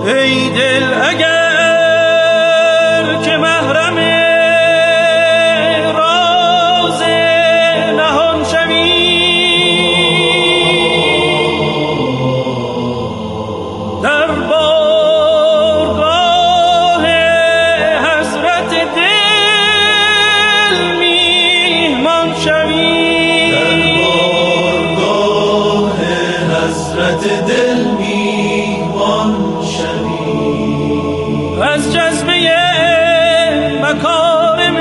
ای دل اگر که محرم راز نهان شوی، در بارگاه حضرت دل میهمان شوی، در بارگاه حضرت دل میهمان شوی، از جذبه مکارم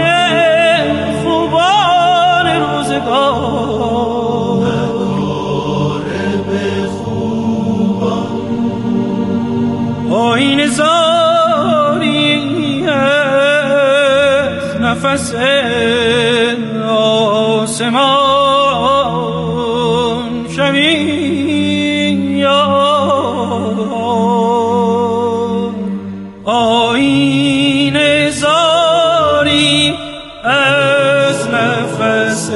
خوبان روزگار، مکارم خوبان آیین زاری از نفس آسمان شوی، آیین زاری از نفس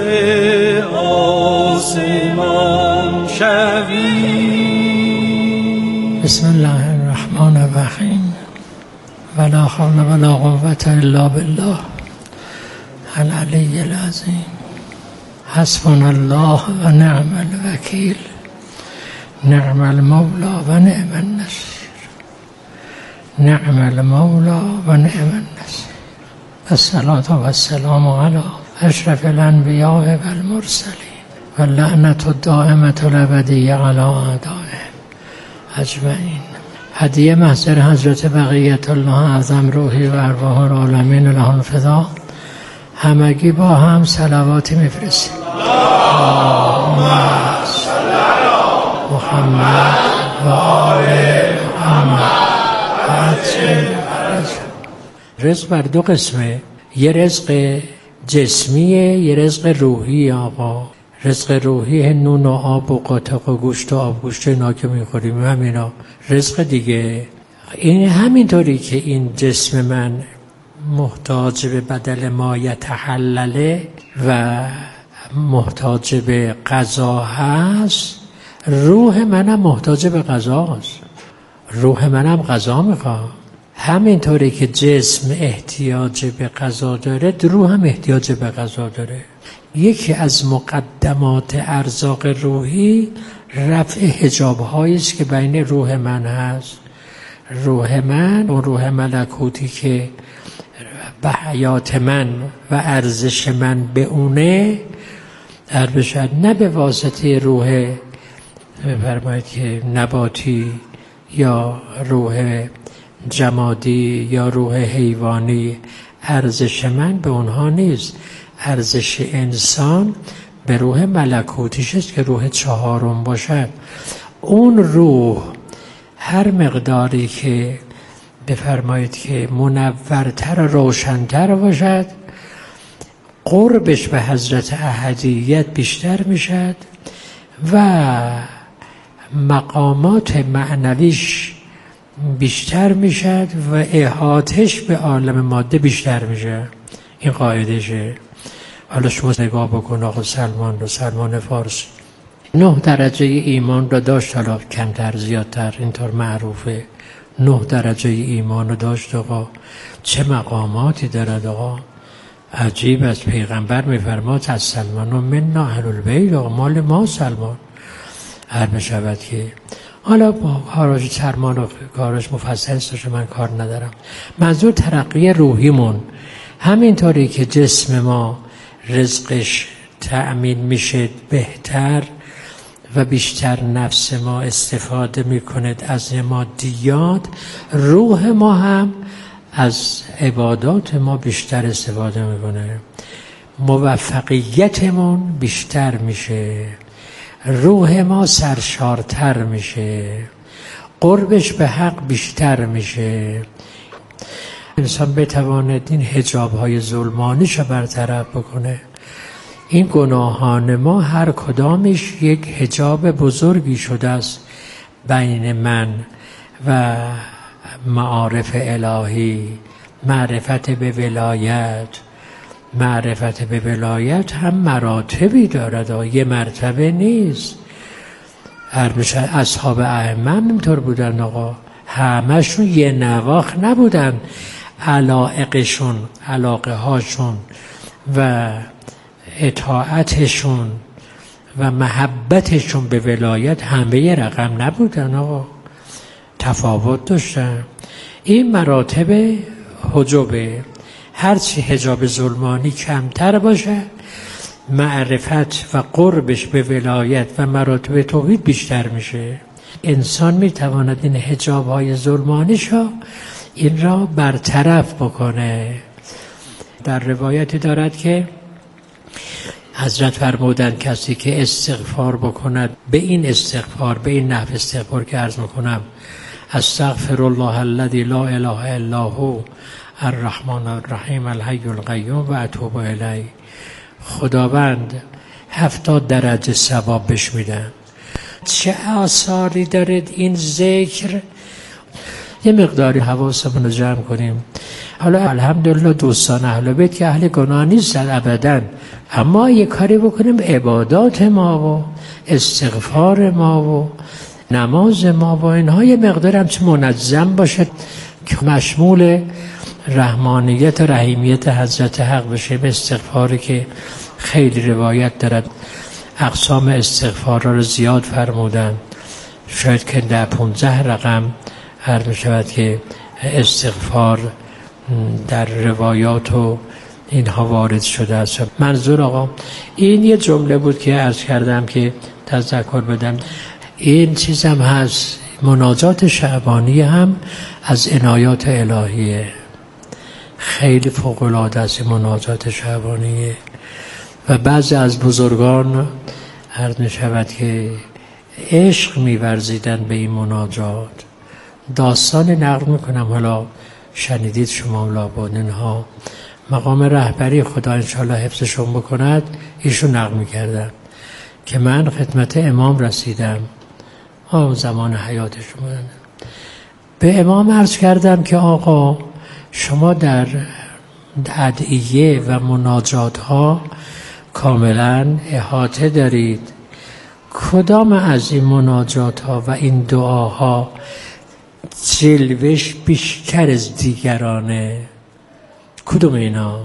آسمان شوی. بسم الله الرحمن الرحیم. ولا حول ولا قوة الا بالله العلی العظیم. حسبنا الله و نعم الوکیل، نعم المولا و نعم النصیر، نعم المولا و نعم النصیر. الصلاة و السلام علی اشرف الانبیاء و المرسلین و لعنت الدائمة الابدیة علی اعدائهم اجمعین. هدیه محضر حضرت بقیت الله اعظم روحی و ارواح العالمین له الفدا. همگی با هم صلواتی میفرستیم. اللهم صل علی محمد و آل محمد. رزق بر دو قسمه، یه رزق جسمیه، یه رزق روحی. آقا رزق روحی نون و آب و قاطق و گوشت و آبگوشت اینا که میخوریم همینا رزق دیگه. این همینطوری که این جسم من محتاج به بدل ما یتحلله و محتاج به غذا هست، روح منم محتاج به غذا هست. روح منم غذا میخواد. همینطوری که جسم احتیاج به غذا داره، روح هم احتیاج به غذا داره. یکی از مقدمات ارزاق روحی رفع حجاب هایی است که بین روح من هست. روح من و روح ملکوتی که به حیات من و ارزش من به اونه در بشد، نه به واسطه روح بفرمایید که نباتی یا روح جمادی یا روح حیوانی. ارزش من به اونها نیست. ارزش انسان به روح ملکوتیش است که روح چهارم باشد. اون روح هر مقداری که بفرمایید که منورتر و روشنتر باشد، قربش به حضرت احدیت بیشتر میشد و مقامات معنویش بیشتر میشد و احاطش به عالم ماده بیشتر میشه. این قاعدشه. حالا شما نگاه بکن آقا سلمان فارسی 9 درجه ایمان رو داشت، حالا کمتر زیادتر اینطور معروفه. 9 درجه ایمان رو داشت آقا. چه مقاماتی دارد آقا، عجیب. از پیغمبر میفرماد از سلمان و من اهل البیت، آقا مال ما سلمان. هر بشود که حالا با کاراش سلمان و کاراش مفصل است، من کار ندارم. منظور ترقی روحیمون. همینطوری که جسم ما رزقش تأمین میشه بهتر و بیشتر نفس ما استفاده میکند از مادیات، روح ما هم از عبادات ما بیشتر استفاده میکنه. موفقیتمون بیشتر میشه، روح ما سرشارتر میشه، قربش به حق بیشتر میشه. انسان بتواند این حجاب‌های ظلمانیش رو برطرف بکنه. این گناهان ما هر کدامش یک حجاب بزرگی شده است بین من و معارف الهی. معرفت به ولایت، معرفت به ولایت هم مراتبی دارد، یه مرتبه نیست. اصحاب ائمه اینطور بودن آقا. همشون یه نواخت نبودن، علایقشون، علاقه هاشون و اطاعتشون و محبتشون به ولایت همه یه رقم نبودن آقا، تفاوت داشتن. این مراتب حجبه، هرچی حجاب ظلمانی کمتر باشه معرفت و قربش به ولایت و مراتب توحید بیشتر میشه. انسان میتواند این حجاب‌های ظلمانیشو این را برطرف بکنه. در روایتی دارد که حضرت فرمودند کسی که استغفار بکند به این استغفار، به این نحو استغفار که عرض میکنم، استغفر الله الذی لا اله الا هو الرحمن الرحیم الحی القیوم و اتوب الیه، خداوند 70 درجه ثواب بهش میدن. چه آثاری دارد این ذکر؟ یه مقداری حواسمون رو جمع کنیم. حالا الحمدلله دوستان اهل بیت که اهل گناه نیستن ابداً، اما یه کاری بکنیم عبادات ما و استغفار ما و نماز ما و اینها یه مقدار هم چه منظم باشه که مشمول رحمانیت و رحیمیت حضرت حق بشه. به استغفاری که خیلی روایت دارد اقسام استغفار را زیاد فرمودن، شاید که 10-15 رقم عرض می شود که استغفار در روایات و اینها وارد شده است. منظور آقا این یه جمله بود که عرض کردم که تذکر بدم. این چیز هم هست، مناجات شعبانی هم از عنایات الهیه، خیلی فوق‌العاده است مناجات شعبانیه. و بعضی از بزرگان عرض می شود که عشق می ورزیدن به این مناجات. داستان نقل می کنم، حالا شنیدید شما لابد، اینها مقام رهبری خدا انشاءالله حفظشون بکند ایشون نقل می کردن که من خدمت امام رسیدم، زمان حیاتشون بودن، به امام عرض کردم که آقا شما در ادعیه و مناجات ها کاملا احاطه دارید، کدام از این مناجات ها و این دعاها جلوش بیشتر از دیگرانه؟ کدوم اینا؟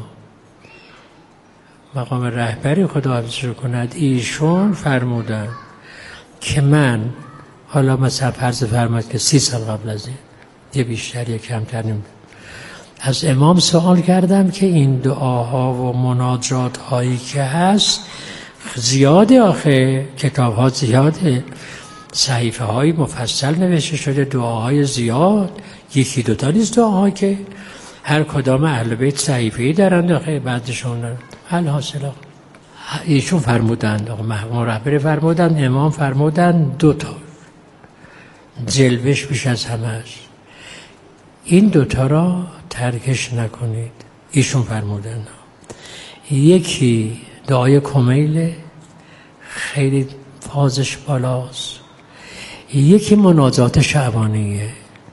مقام رهبری خدا حفظش کند ایشون فرمودن که من، حالا مثلا فرض فرماید که 30 سال قبل از این، یه بیشتر یه کمتر نیم، از امام سوال کردم که این دعاها و مناجات هایی که هست زیاده، آخه کتاب ها زیاده، صحیفه های مفصل نوشته شده، دعاهای زیاد، یکی دوتا نیست دعاها که هر کدام اهل بیت صحیفه‌ای دارند، آخه بعدشون الحاصل ایشون فرمودند، آقا مقام رهبری فرمودند، امام فرمودند 2 تا جلوش بیش از همش، این 2 تا را ترکش نکنید. ایشون فرمودند یکی دعای کمیل خیلی فازش بالاست، یکی مناجات شعبانیه.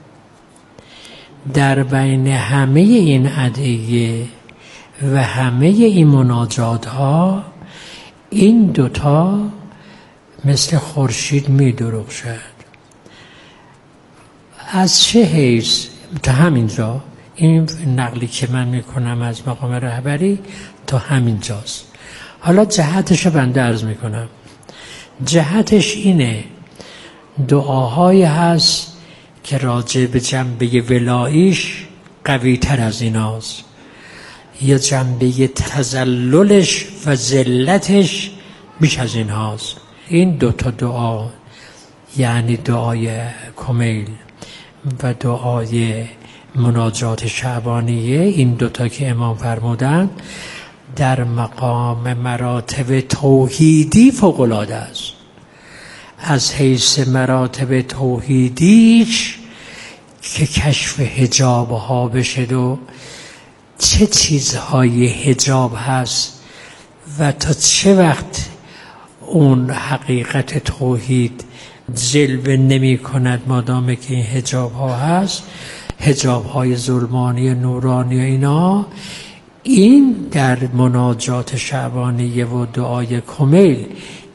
در بین همه این ادعیه و همه این مناجات ها این 2 تا مثل خورشید می درخشد. از چه حیث؟ تا همینجا این نقلی که من میکنم از مقام رهبری تا همینجاست. حالا جهتش بنده عرض میکنم. جهتش اینه دعاهای هست که راجع به جنبه ولاییش قوی تر از ایناست، یا جنبه تذللش و ذلتش بیش از این هاست. این 2 تا دعا، یعنی دعای کمیل و دعای مناجات شعبانیه، این 2 تا که امام فرمودن در مقام مراتب توحیدی فوق‌العاده است. از حیث مراتب توحیدیش که کشف حجاب ها بشه و چه چیزهای حجاب هست و تا چه وقت اون حقیقت توحید جلوه نمی کند مادام که این حجاب ها هست، حجاب های ظلمانی نورانی اینا، این در مناجات شعبانیه و دعای کمیل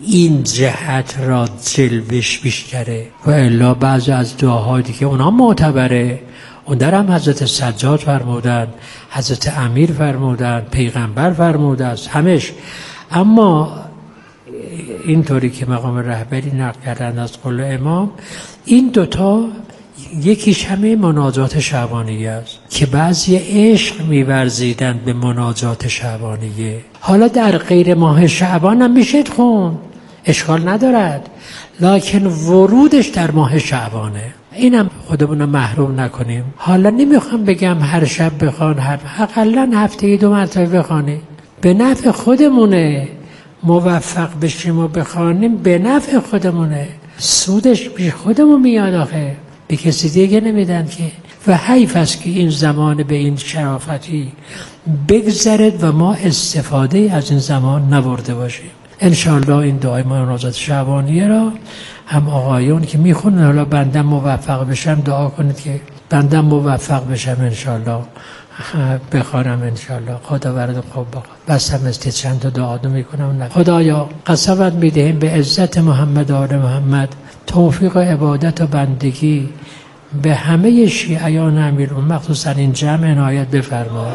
این جهت را جلوش بیشتره و الا بعضی از دعاهای دیگه اونا معتبره. اون در هم حضرت سجاد فرمودن، حضرت امیر فرمودن، پیغمبر فرموده است، همش. اما اینطوری که مقام رهبری نقل کردن از قول امام، این دوتا یکیش همه مناجات شعبانیه است که بعضی عشق می‌ورزیدن به مناجات شعبانیه. حالا در غیر ماه شعبان هم میشه خوند، اشکال ندارد، لکن ورودش در ماه شعبانه. اینم خودمون رو محروم نکنیم. حالا نمیخوام بگم هر شب بخوان، حداقل هفته‌ای 2 مرتبه بخوانید، به نفع خودمونه. موفق بشیم و بخوانیم به نفع خودمونه، سودش به خودمون میاد، آخه به کسی دیگه نمیدن که. و حیف است که این زمان به این شرافتی بگذرد و ما استفاده از این زمان نبرده باشیم. انشاءالله این دعای مناجات شعبانیه را هم آقایون که میخونن، حالا بنده موفق بشم دعا کنید که بنده موفق بشم انشاءالله بخوانم انشاءالله. خدا برد خوب بخواد. بس هم است چند تا دعا میکنم. خدایا قسمت میدهیم به عزت محمد آل محمد توفیق عبادت و بندگی به همه شیعیان امیرالمومنین مخصوصا این جمع عنایت بفرما.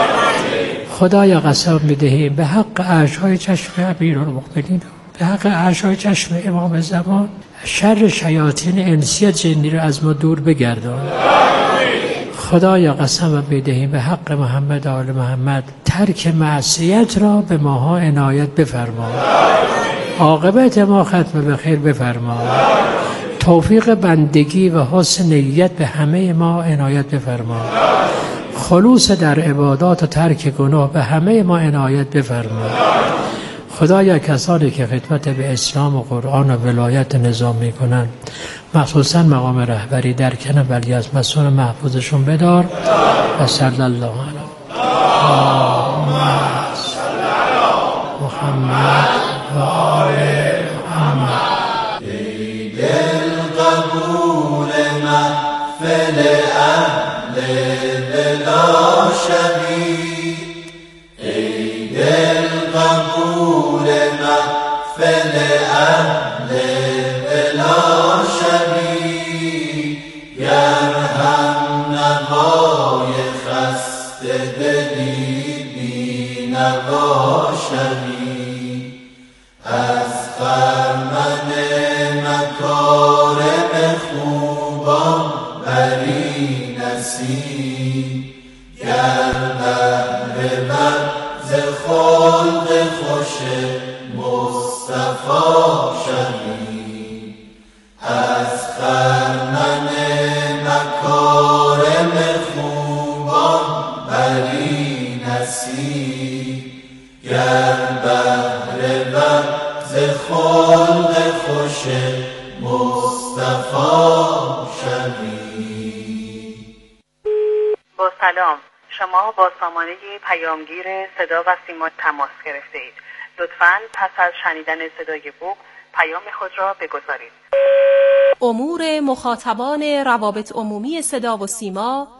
خدایا قسم میدهیم به حق اشهای چشم امیرالمومنین، به حق اشهای چشم امام زمان، شر شیاطین انسی جنی را از ما دور بگردان. خدایا قسم میدهیم به حق محمد آل محمد ترک معصیت را به ماها عنایت بفرما. عاقبت ما ختم به خیر بفرما. توفیق بندگی و حسن نیت به همه ما عنایت بفرما. خلوص در عبادات و ترک گناه به همه ما عنایت بفرما. خدایا کسانی که خدمت به اسلام و قرآن و ولایت نظام میکنن، مخصوصا مقام رهبری در کنه، ولی از مسئول محفوظشون بدار. و صلی الله علیه محمد و آل محمد. ای دل قبول محفل اهل بلا شبی، ای دل قبول محفل اهل بلا شبی، گر هم نوای خسته دلی بی نوا شبی، از خرمن مکارم خوبان بری نصیب، گر بهره ور ز خلق خوش مصطفی شوی، از خرمن مکارم خوبان بری نصیب، گر بهره ور ز خلق خوش مصطفی شوی. با سلام، شما با سامانه پیامگیر صدا و سیما تماس گرفته اید. لطفاً پس از شنیدن صدای بوق پیام خود را بگذارید. امور مخاطبان روابط عمومی صدا و سیما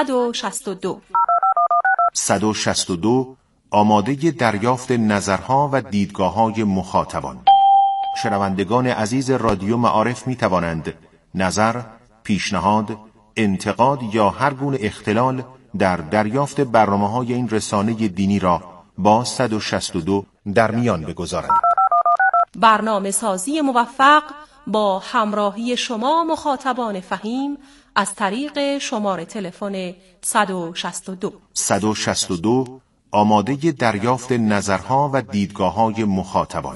162 آماده دریافت نظرها و دیدگاه‌های مخاطبان. شنوندگان عزیز رادیو معارف می توانند نظر، پیشنهاد، انتقاد یا هر گونه اختلال در دریافت برنامه‌های این رسانه دینی را با 162 در میان بگذارند. برنامه سازی موفق با همراهی شما مخاطبان فهیم از طریق شماره تلفن 162 آماده دریافت نظرها و دیدگاه‌های مخاطبان.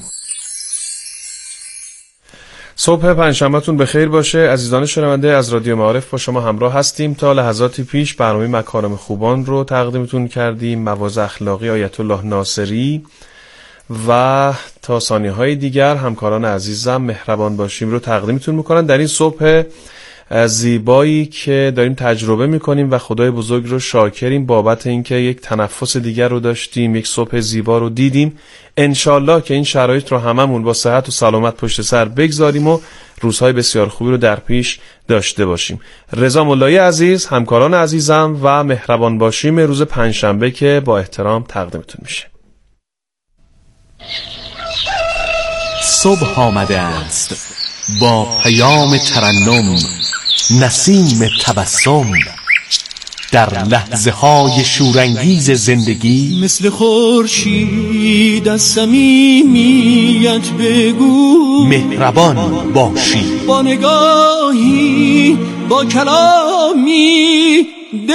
صبح پنجشنبه‌تون بخیر باشه. عزیزان شنونده، از رادیو معارف با شما همراه هستیم. تا لحظاتی پیش برنامه مکارم خوبان رو تقدیمتون کردیم، مواعظ اخلاقی آیت الله ناصری، و تا ثانیه‌های دیگر همکاران عزیزم مهربان باشیم رو تقدیمتون میکنن در این صبح زیبایی که داریم تجربه میکنیم و خدای بزرگ رو شاکریم بابت اینکه یک تنفس دیگر رو داشتیم، یک صبح زیبا رو دیدیم. انشالله که این شرایط رو هممون با صحت و سلامت پشت سر بگذاریم و روزهای بسیار خوبی رو در پیش داشته باشیم. رضا ملایی عزیز، همکاران عزیزم و مهربان باشیم روز پنجشنبه که با احترام تقدیمتون میشه. صبح آمده است با پیام ترنم، نسیم تبسم، در لحظه های شورانگیز زندگی مثل خورشید از صمیمیت بگو، مهربان باشی، با نگاهی با کلامی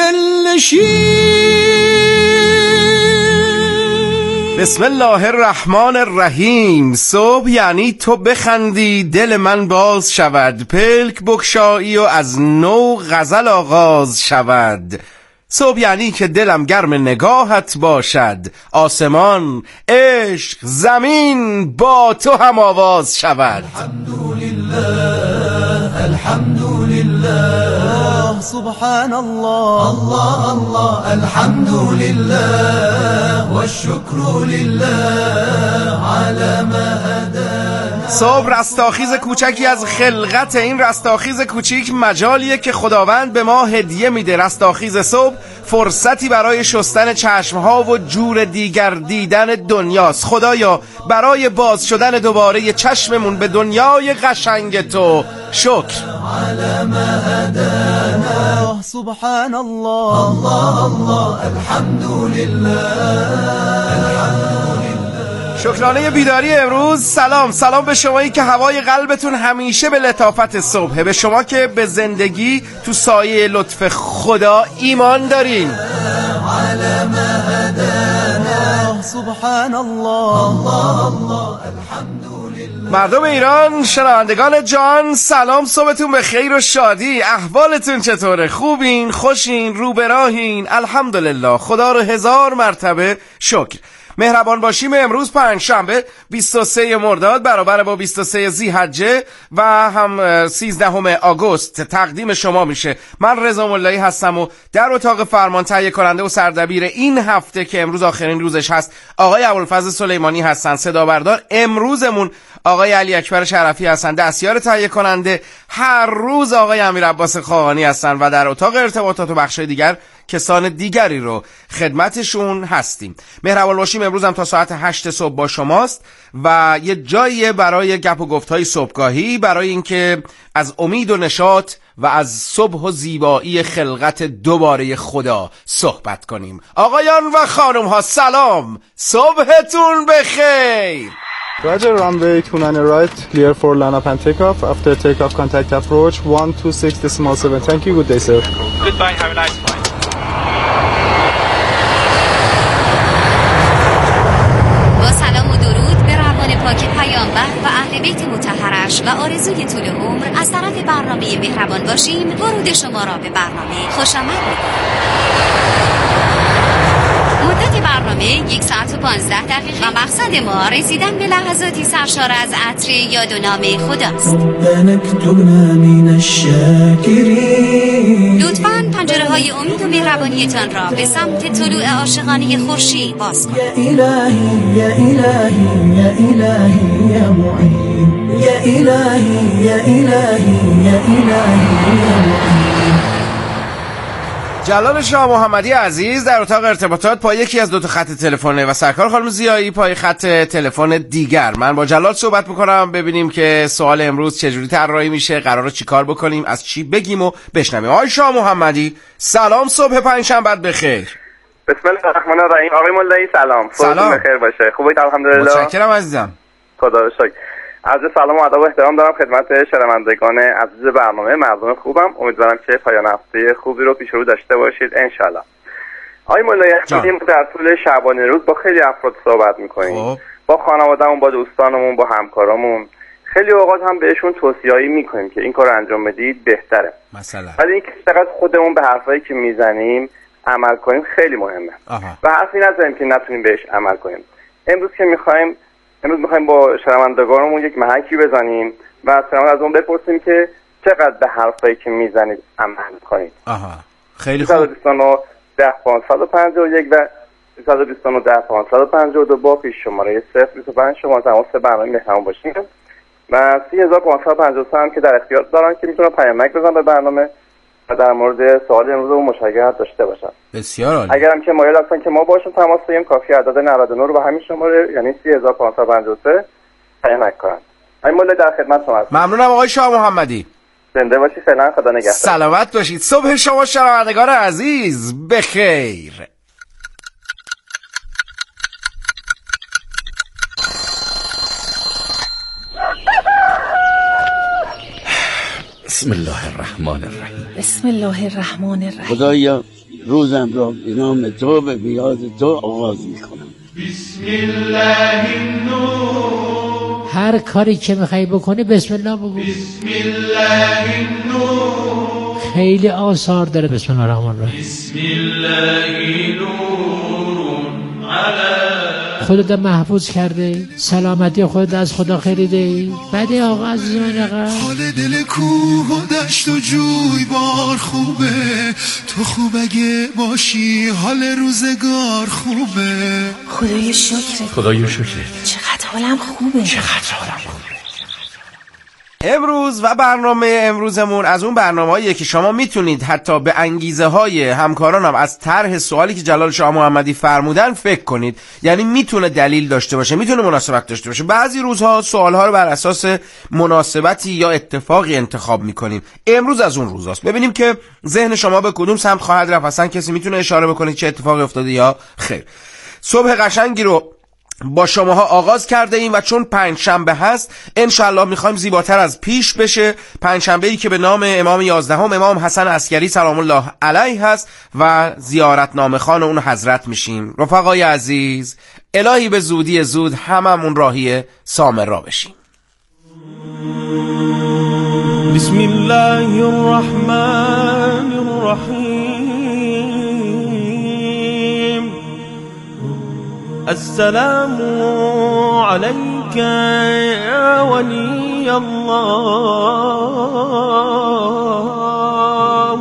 دلنشین. بسم الله الرحمن الرحیم. صبح یعنی تو بخندی دل من باز شود، پلک بکشایی و از نو غزل آغاز شود. صبح یعنی که دلم گرم نگاهت باشد، آسمان، عشق، زمین با تو هم آواز شود. الحمدلله الحمدلله سبحان الله الله الله الحمدلله والشكر لله على ما هدانا. صبح رستاخیز کوچکی از خلقت. این رستاخیز کوچیک مجالیه که خداوند به ما هدیه میده. رستاخیز صبح فرصتی برای شستن چشمها و جور دیگر دیدن دنیاست. خدایا برای باز شدن دوباره چشممون به دنیای قشنگ تو شکر. على ما هدانا سبحان الله الله الله الحمدلله شکرانه بیداری امروز. سلام به شمایی که هوای قلبتون همیشه به لطافت صبحه، به شما که به زندگی تو سایه لطف خدا ایمان دارین. على ما هدانا سبحان الله الله الله الحمدلله. مردم ایران، شنوندگان جان، سلام، صبحتون به خیر و شادی. احوالتون چطوره؟ خوبین؟ خوشین؟ رو به راهین؟ الحمدلله، خدا رو 1000 مرتبه شکر. مهربان باشیم. امروز پنجشنبه 23 مرداد برابر با 23 ذی‌حجه و هم 13 آگوست تقدیم شما میشه. من رضا ملایی هستم و در اتاق فرمان تهیه کننده و سردبیر این هفته که امروز آخرین روزش هست آقای ابوالفضل سلیمانی هستن. صدا بردار امروزمون آقای علی اکبر شرفی هستن. دستیار تهیه کننده هر روز آقای امیر عباس خاقانی هستن و در اتاق ارتباطات و بخشای دیگر کسان دیگری رو خدمتشون هستیم. مهربان باشیم. امروز هم تا ساعت 8 صبح با شماست و یه جایی برای گپ و گفت‌های صبحگاهی، برای اینکه از امید و نشاط و از صبح و زیبایی خلقت دوباره خدا صحبت کنیم. آقایان و خانم ها سلام، صبحتون بخیر. Roger, runway 29 right, clear for line up and takeoff. After takeoff, contact approach 126.7. Thank you, good day, sir. Goodbye, have a nice flight. با سلام و درود به روان پاک پیامبر و اهل بیت مطهرش و آرزوی طول عمر از طرف برنامه مهربان باشیم، ورود شما را به برنامه خوش آمد می‌گویم. مدت برنامه 1 ساعت و 15 دقیقه و مقصد ما رسیدن به لحظاتی سرشار از عطر یاد و نام خداست. لطفاً پنجره‌های امید و مهربانیتان را به سمت طلوع عاشقانه خورشید باز کنید. يا إلهي يا إلهي يا إلهي يا معين يا إلهي يا إلهي يا إلهي يا معين. جلال شاه محمدی عزیز در اتاق ارتباطات پای یکی از 2 تا خط تلفنه و سرکار خانم زیایی پای خط تلفن دیگر. من با جلال صحبت میکنم ببینیم که سوال امروز چجوری طراحی میشه، قراره چیکار بکنیم، از چی بگیم و بشنویم. آقای شاه محمدی سلام، صبح پنجشنبه بخیر. بسم الله الرحمن الرحیم. آقای مولایی سلام، صبحتون بخیر باشه. خوبید؟ الحمدلله. متشکرم عزیزم. خدا رو شکر. عرض سلام و ادب و احترام دارم خدمت شنوندگان عزیز برنامه. مردم خوبم، امیدوارم که پایان هفته خوبی رو پیش رو داشته باشید ان شاء الله. آقای مولایی در طول شبانه روز با خیلی افراد صحبت میکنیم، با خانواده‌مون، با دوستانمون، با همکارامون. خیلی اوقات هم بهشون توصیه‌ای میکنیم که این کارو انجام بدید بهتره مثلا، ولی اینکه چقدر خودمون به حرفایی که میزنیم عمل کنیم خیلی مهمه. و حرفی نزنیم که نتونیم بهش عمل کنیم. امروز میخوایم با شنوندگانمون یک محکی بزنیم و از اون بپرسیم که چقدر به حرفایی که میزنید عمل کنید. خیلی خوب. 329-10-551 و 329-10-552 با پیش شماره 025 شما تماس برنامه مهربان باشید و 3553 هم که در اختیار دارن که میتونن پیامک بزنن به برنامه و در مورد سوال امروز و مشارکت داشته باشن. بسیار عالی. اگر هم که مایل هستن که ما باشون تماس بگیریم، کافی عدد 99 رو با همین شماره یعنی 3553 پیامک کنن. آقای مولا در خدمت شما هستم. ممنونم آقای شاه محمدی. زنده باشی، فعلا خدا نگهدار. سلامت باشید. صبح شما شنوندگان عزیز بخیر. بسم الله الرحمن الرحیم. بسم الله الرحمن الرحیم. خدایا روزم را به نام تو و بیاد تو آغاز میکنم. بسم الله النور. هر کاری که میخوای بکنی بسم الله بگو. بسم الله النور. خیلی آثار داره بسم الله الرحمن الرحیم. بسم الله نور علی. خودت محفوظ کرده، سلامتی خودت از خدا خریده. بعد آقا عزیز من حال دل کوه و دشت و جوی بار خوبه، تو خوب اگه باشی حال روزگار خوبه. خدای شکرت. خدای شکرت. چقدر حالم خوبه. امروز و برنامه امروزمون از اون برنامه‌ایه که شما میتونید حتی به انگیزه های همکارانم از طرح سوالی که جلال شاه محمدی فرمودن فکر کنید. یعنی میتونه دلیل داشته باشه، میتونه مناسبت داشته باشه. بعضی روزها سوالها رو بر اساس مناسبتی یا اتفاقی انتخاب میکنیم. امروز از اون روزاست. ببینیم که ذهن شما به کدوم سمت خواهد رفت. اصلا کسی میتونه اشاره بکنه چه اتفاقی افتاده یا خیر. صبح قشنگی رو با شماها آغاز کرده ایم و چون پنجشنبه هست انشالله میخوایم زیباتر از پیش بشه. پنجشنبه‌ای که به نام امام 11 امام حسن عسکری سلام الله علیه هست و زیارتنامه خان اون حضرت میشیم. رفقای عزیز، الهی به زودی زود هممون راهی سامرا بشیم. بسم الله الرحمن الرحیم. السلام عليك يا ولي الله.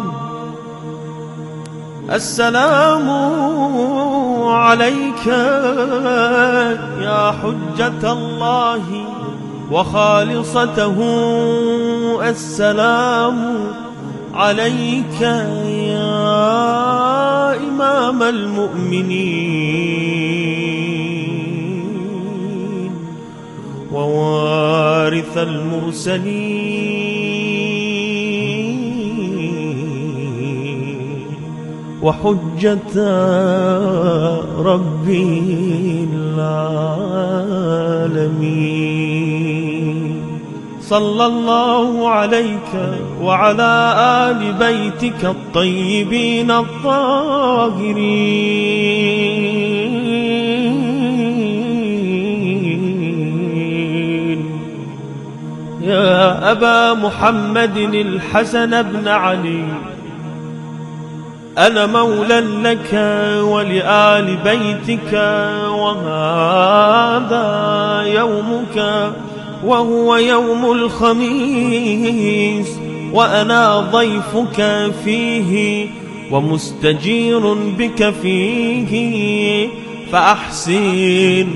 السلام عليك يا حجة الله وخالصته. السلام عليك يا إمام المؤمنين ووارث المرسلين وحجة ربي العالمين. صلى الله عليك وعلى آل بيتك الطيبين الطاهرين. يا أبا محمد الحسن بن علي، أنا مولى لك ولآل بيتك، وهذا يومك وهو يوم الخميس، وأنا ضيفك فيه ومستجير بك فيه، فأحسن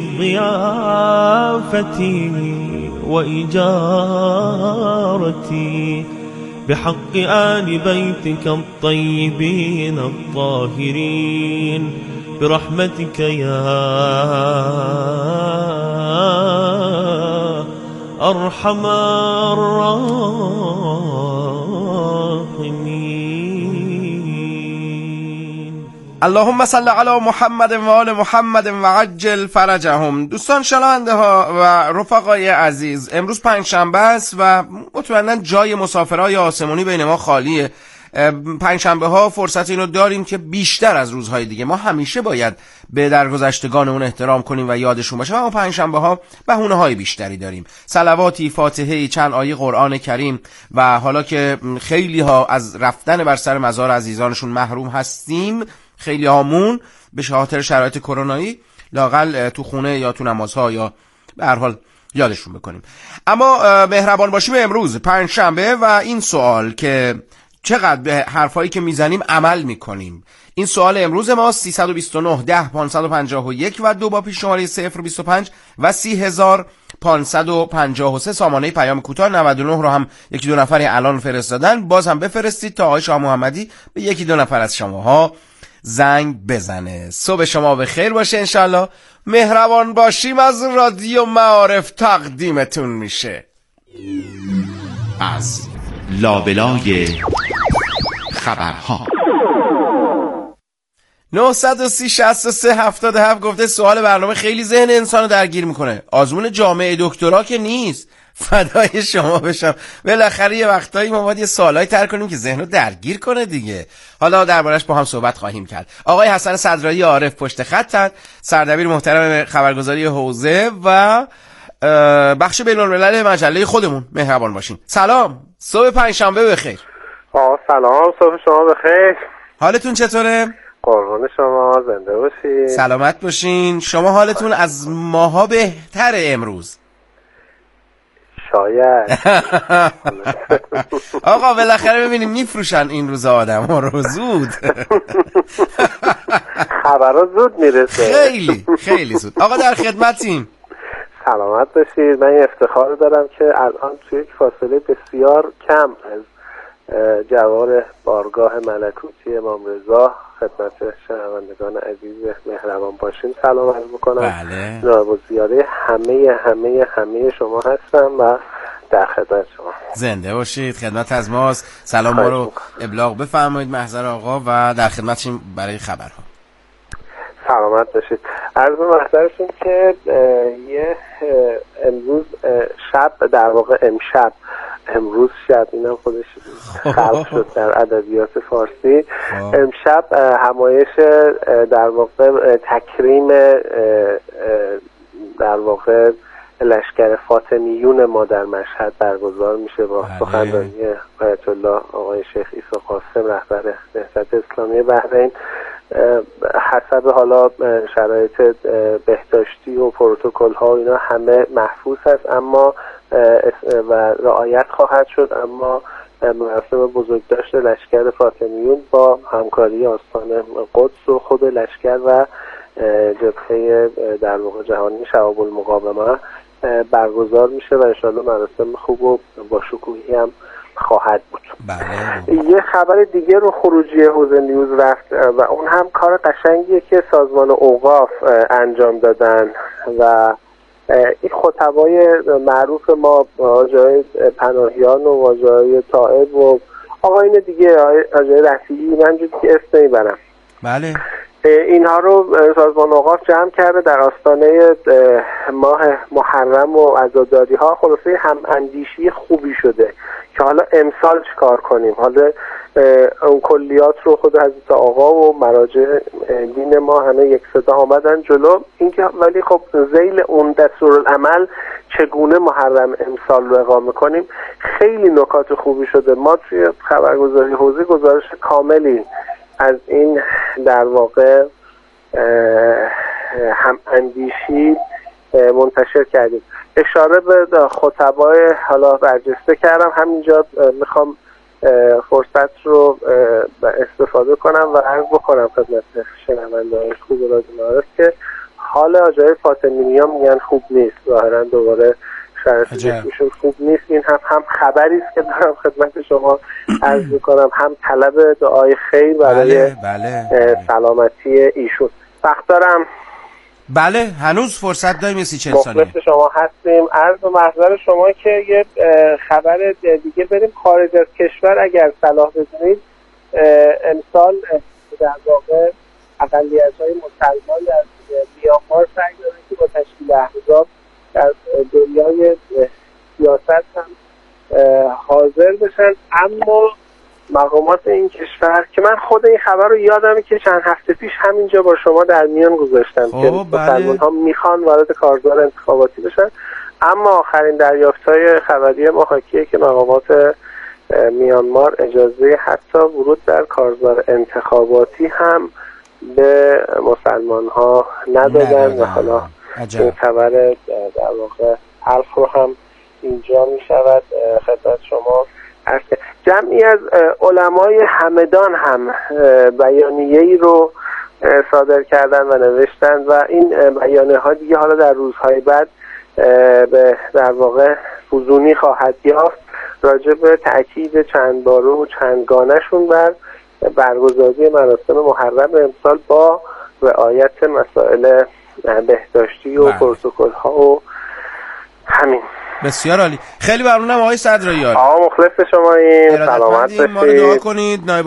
ضيافتي وإجارتي بحق آل بيتك الطيبين الطاهرين برحمتك يا أرحم الراحمين. اللهم صل علی محمد و آل محمد و عجل فرجهم. دوستان شنونده ها و رفقای عزیز، امروز پنجشنبه است و مطمئنا جای مسافرهای آسمانی بین ما خالیه. پنجشنبه ها فرصت اینو داریم که بیشتر از روزهای دیگه ما همیشه باید به درگذشتگانمون احترام کنیم و یادشون باشه، اما پنجشنبه ها بهونه های بیشتری داریم. صلواتی، فاتحه، چند آیه قرآن کریم و حالا که خیلی ها از رفتن بر سر مزار عزیزانشون محروم هستیم، خیلی هامون به خاطر شرایط کرونایی لااقل تو خونه یا تو نمازها یا به هر حال یادشون بکنیم. اما مهربان باشیم امروز پنجشنبه و این سوال که چقدر به حرفایی که میزنیم عمل میکنیم. این سوال امروز ما 329 10 551 و 2 با پیش شماره 025 و 30553 سامانه پیام کوتاه 99 رو هم یکی دو نفری الان فرستادن. باز هم بفرستید تا آقای شاه محمدی به یکی دو نفر از شماها زنگ بزنه. صبح شما به خیر باشه انشالله. مهربان باشیم از رادیو معارف تقدیمتون میشه. از لابلای خبرها 930 63 77 گفته سوال برنامه خیلی ذهن انسانو درگیر میکنه. آزمون جامعه دکترا که نیست. فدای شما بشم. بالاخره یه وقتایی ما باید یه سوالایی طرح کنیم که ذهنو درگیر کنه دیگه. حالا دربارش با هم صحبت خواهیم کرد. آقای حسن صدرایی عارف پشت خطن، سردبیر محترم خبرگزاری حوزه و بخش بین‌الملل مجله خودمون. مهربان باشین. سلام. صبح پنجشنبه بخیر. سلام، صبح شما بخیر. حالتون چطوره؟ قربان شما، زنده باشین. سلامت باشین. شما حالتون از ماها بهتره امروز؟ شاید. آقا بالاخره ببینیم میفروشن این روزا آدم‌ها رو زود. خبرها زود میرسه. خیلی زود. آقا در خدمتیم. سلامت باشید. من این افتخار دارم که الان توی یک فاصله بسیار کم از جوار بارگاه ملکوتی امام رضا خدمت شنوندگان عزیز مهربان باشین سلام عرض میکنم. بله. نایب الزیاره همه شما هستم و در خدمت شما. زنده باشید. خدمت از ماست. سلام ما رو ابلاغ بفرمایید محضر آقا و در خدمتشیم برای خبرها. سلامت باشید. عرض محضرشون که امروز شب، در واقع امروز شب، اینم خودش خلق شد در ادبیات فارسی. امشب همایش در واقع تکریم در واقع لشکر فاطمیون ما در مشهد برگزار میشه با سخنرانی آیت الله آقای شیخ عیسی قاسم رهبر نهضت اسلامی بحرین. حسب حالا شرایط بهداشتی و پروتکل ها اینا همه محفوظ هست اما و رعایت خواهد شد، اما مراسم بزرگداشت لشکر فاطمیون با همکاری آستان قدس و خود لشکر و جبهه در واقع جهانی شباب المقاومه برگزار میشه و انشاءالله مراسم خوب و با شکوهی هم خواهد بود. یه خبر دیگه رو خروجی حوزه نیوز رفت و اون هم کار قشنگیه که سازمان اوقاف انجام دادن و این خطبای معروف ما آقای پناهیان و آقای طائب و آقایون دیگه آقای رفیعی، من دیگه اسم نمیبرم. بله. اینها رو سازمان اوقاف جمع کرده در آستانه ماه محرم و عزاداری ها. خلاصه هم اندیشی خوبی شده که حالا امسال چیکار کنیم. حالا اون کلیات رو خود حضرت آقا و مراجع دین ما همه یک صدا آمدن جلو. اینکه ولی خب ذیل اون دستورالعمل چگونه محرم امسال رو اقامه کنیم خیلی نکات خوبی شده. ما توی خبرگزاری حوزه گزارش کاملی از این در واقع هم اندیشی منتشر کردیم. اشاره به خطبای حالا برجسته کردم. همینجا میخوام فرصت رو استفاده کنم و عرض بکنم خدمت شنونده‌های خوب رادیو معارف که حال آجای فاطمی‌ها میگن خوب نیست. ظاهرا دوباره شرایط جسمیشون خوب نیست. این هم خبری است که دارم خدمت شما عرض میکنم، هم طلب دعای خیر برای سلامتی ایشون. وقت دارم؟ بله هنوز فرصت داریم. یه 30-40 ثانیه مخلص شما هستیم. عرض به محضر شما که یه خبر دیگه بریم خارج از کشور اگر صلاح بدونید. امسال در واقع اقلیت‌های مسلمان در میانمار سعی دارن که با تشکیل احزاب در دنیای سیاست هم حاضر بشن، اما مقامات این کشور که من خود این خبر رو یادمه که چند هفته پیش همینجا با شما در میان گذاشتم که مسلمان ها میخوان وارد کارزار انتخاباتی بشن، اما آخرین دریافت‌های خبری ما حاکیه که مقامات میانمار اجازه حتی ورود در کارزار انتخاباتی هم به مسلمان ها ندادن و حالا این خبر در واقع حرف رو هم اینجا می شود خدمت شما عرض. جمعی از علمای همدان هم بیانیه‌ای رو صادر کردن و نوشتن و این بیانیه ها دیگه حالا در روزهای بعد به در واقع فزونی خواهد یافت راجع به تأکید چند باره و چندگانه‌شون بر برگزاری مراسم محرم امسال با رعایت مسائل بهداشتی و پروتکل ها و همین. بسیار عالی. خیلی ممنونم آقای صدرایی. آقا مخلص شماییم. سلامت باشید. ما رو دعا کنید. نایب